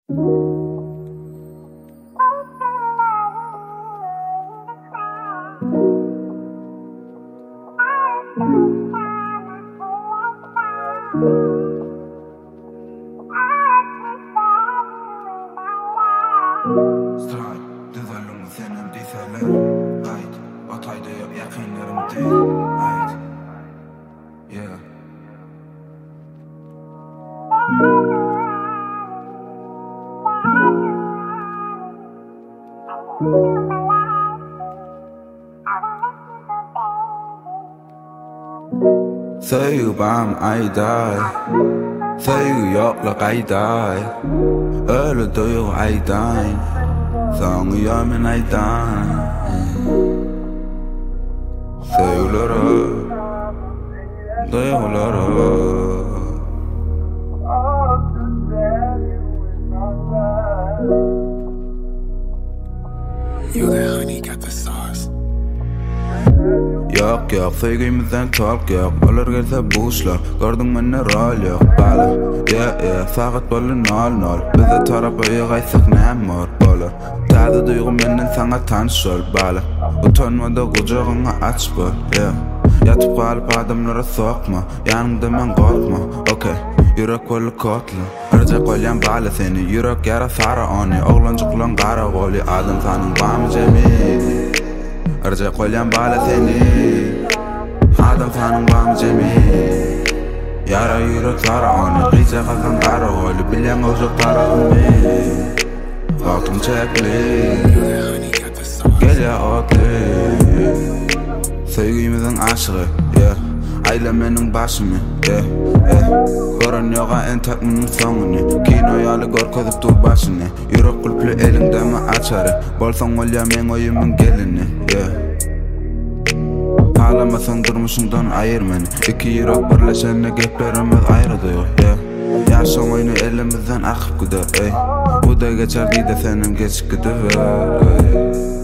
Stride, düzel onu senin diseler. Ait, atayda yok yakınlarım değil. Ait, yeah. Säg bam ay day. Säg yokluk ay day. Öyle duygu ay day. Sonu yemin ay day. Sevgileri, duyguları. You the honey got the sauce. Yok yok, sevgimizden çok yok. Olur gelse boşla, gördün beni rol yok. Bala, yeah, saat böyle 00. Bize tarafa yığaysak ne var böyle. Tadı duygum benden sana tanış ol. Bala, utanmadı kucağına aç bol, yeah. Yatıp kalıp adamlara sokma, yanımda ben korkma, okey. Yürek kolu kotlu, Irca koyyan bala seni. Yürek yara sara onu, oğlancıklan kara goli. Adam sanın bamı cemil, Irca koyyan bala seni. Adam sanın bamı cemil. Yara yürek sara onu, giyce kalkan kara goli. Bilyen olacak tarafımı, korktum çekli. Gel ya otli, sevgimizin aşığı, yeah. Ailemenin başımı, yeah, yeah. Gören yoga en takmının sonunu. Kinoyalı gör kozip dur başını. Yürek kulplu elinde mi açarı. Bolsan ol ya men oyumun gelini, yeah. Ağlamasan durmuşundan ayır beni. İki yürek birleşenle geplerimiz ayrı duyuyor, yeah. Yaşam oyunu elimizden akıp gider, ey. Bu da geçer değil de senin geç gidiver, ey.